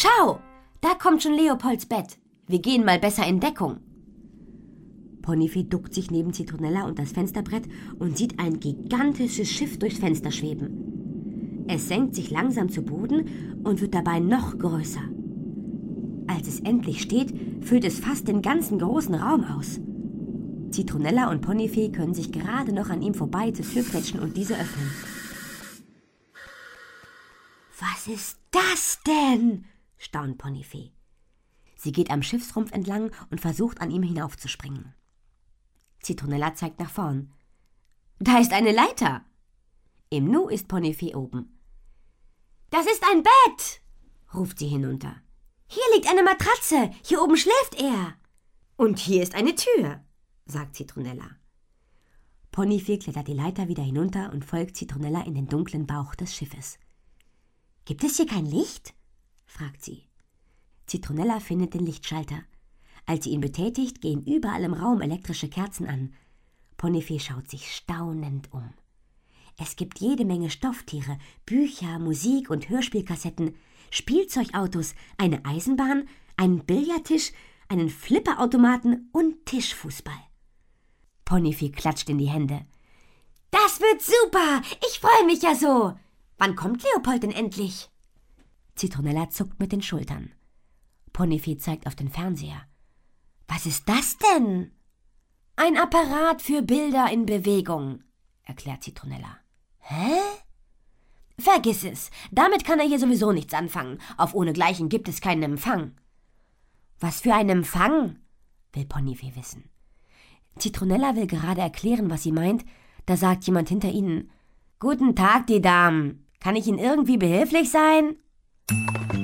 Schau, da kommt schon Leopolds Bett. Wir gehen mal besser in Deckung. Ponifee duckt sich neben Zitronella und das Fensterbrett und sieht ein gigantisches Schiff durchs Fenster schweben. Es senkt sich langsam zu Boden und wird dabei noch größer. Als es endlich steht, füllt es fast den ganzen großen Raum aus. Zitronella und Ponifee können sich gerade noch an ihm vorbei zur Tür quetschen und diese öffnen. »Was ist das denn?« staunt Ponifee. Sie geht am Schiffsrumpf entlang und versucht, an ihm hinaufzuspringen. Zitronella zeigt nach vorn. »Da ist eine Leiter!« Im Nu ist Ponifee oben. »Das ist ein Bett!« ruft sie hinunter. »Hier liegt eine Matratze, hier oben schläft er!« »Und hier ist eine Tür«, sagt Zitronella. Ponifee klettert die Leiter wieder hinunter und folgt Zitronella in den dunklen Bauch des Schiffes. »Gibt es hier kein Licht?« fragt sie. Zitronella findet den Lichtschalter. Als sie ihn betätigt, gehen überall im Raum elektrische Kerzen an. Ponifee schaut sich staunend um. Es gibt jede Menge Stofftiere, Bücher, Musik und Hörspielkassetten, Spielzeugautos, eine Eisenbahn, einen Billardtisch, einen Flipperautomaten und Tischfußball. Ponifee klatscht in die Hände. »Das wird super! Ich freue mich ja so! Wann kommt Leopold denn endlich?« Zitronella zuckt mit den Schultern. Ponifee zeigt auf den Fernseher. »Was ist das denn?« »Ein Apparat für Bilder in Bewegung«, erklärt Zitronella. »Hä?« »Vergiss es. Damit kann er hier sowieso nichts anfangen. Auf ohnegleichen gibt es keinen Empfang.« »Was für ein Empfang?« will Ponifee wissen. Zitronella will gerade erklären, was sie meint, da sagt jemand hinter ihnen: »Guten Tag, die Damen. Kann ich Ihnen irgendwie behilflich sein?«